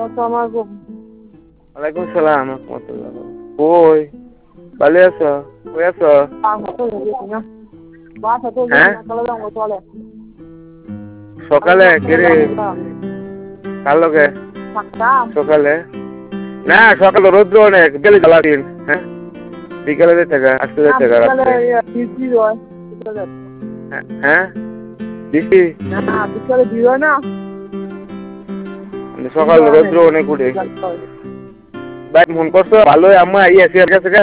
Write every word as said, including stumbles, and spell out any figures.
আসসালামাইকুম। ওয়ালাইকুম সালাম রাহমাতুল্লাহ। কই ভালো আছো? কই আছো? হ্যাঁ সকালে কেরে কার লগে সকালে না সকালে রৌদ্র অনেক বিকেলে জ্বালা দিন। হ্যাঁ বিকেলে যেতে গা আসতে যেতে গা রাত্রে। হ্যাঁ বৃষ্টি বিকালে দিও না সকাল রৌদ্র অনেক উঠে ভাই মন করছো ভালোই আম্মা আইয়াছি আর কাছে